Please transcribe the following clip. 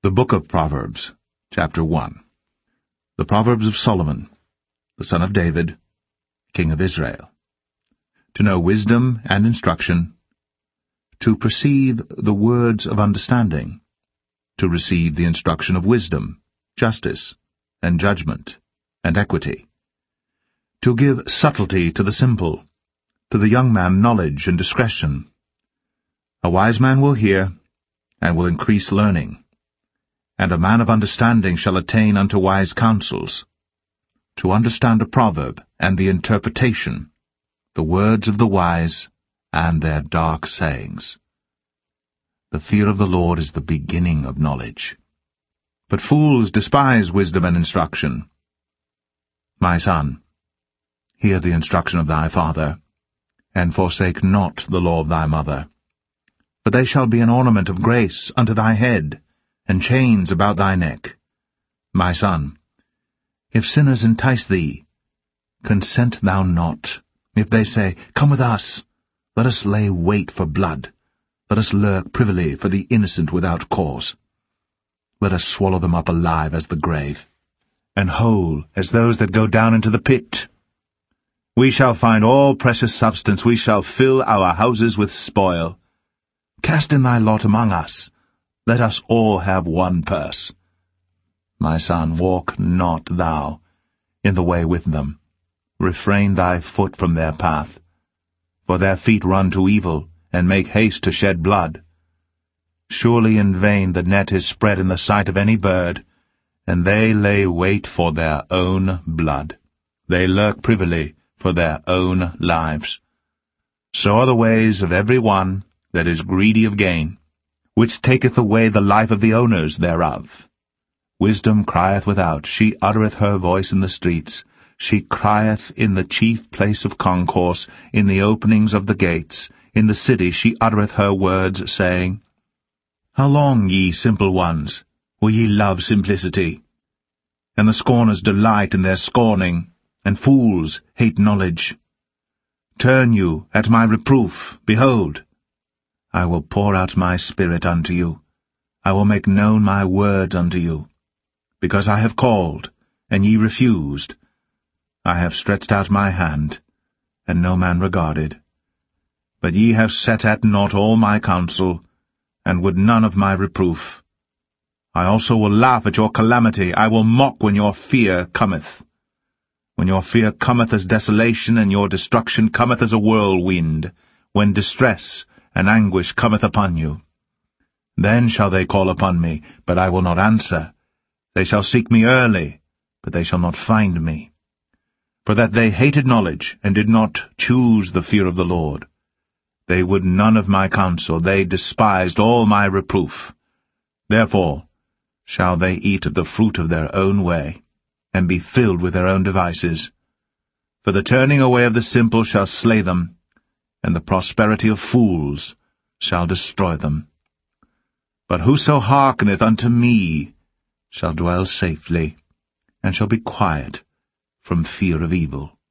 The Book of Proverbs, Chapter 1. The Proverbs of Solomon, the son of David, king of Israel. To know wisdom and instruction, to perceive the words of understanding, to receive the instruction of wisdom, justice, and judgment, and equity, to give subtlety to the simple, to the young man knowledge and discretion. A wise man will hear, and will increase learning, and a man of understanding shall attain unto wise counsels. To understand a proverb and the interpretation, the words of the wise and their dark sayings. The fear of the Lord is the beginning of knowledge. But fools despise wisdom and instruction. My son, hear the instruction of thy father, and forsake not the law of thy mother. For they shall be an ornament of grace unto thy head, and chains about thy neck. My son, if sinners entice thee, consent thou not. If they say, Come with us, let us lay wait for blood, let us lurk privily for the innocent without cause. Let us swallow them up alive as the grave, and whole as those that go down into the pit. We shall find all precious substance, we shall fill our houses with spoil. Cast in thy lot among us, let us all have one purse. My son, walk not thou in the way with them. Refrain thy foot from their path. For their feet run to evil, and make haste to shed blood. Surely in vain the net is spread in the sight of any bird, and they lay wait for their own blood. They lurk privily for their own lives. So are the ways of every one that is greedy of gain, which taketh away the life of the owners thereof. Wisdom crieth without, she uttereth her voice in the streets. She crieth in the chief place of concourse, in the openings of the gates. In the city she uttereth her words, saying, How long, ye simple ones, will ye love simplicity? And the scorners delight in their scorning, and fools hate knowledge. Turn you at my reproof, behold, I will pour out my spirit unto you. I will make known my words unto you. Because I have called, and ye refused. I have stretched out my hand, and no man regarded. But ye have set at naught all my counsel, and would none of my reproof. I also will laugh at your calamity. I will mock when your fear cometh. When your fear cometh as desolation, and your destruction cometh as a whirlwind, when distress and anguish cometh upon you. Then shall they call upon me, but I will not answer. They shall seek me early, but they shall not find me. For that they hated knowledge, and did not choose the fear of the Lord. They would none of my counsel, they despised all my reproof. Therefore shall they eat of the fruit of their own way, and be filled with their own devices. For the turning away of the simple shall slay them, and the prosperity of fools shall destroy them. But whoso hearkeneth unto me shall dwell safely, and shall be quiet from fear of evil.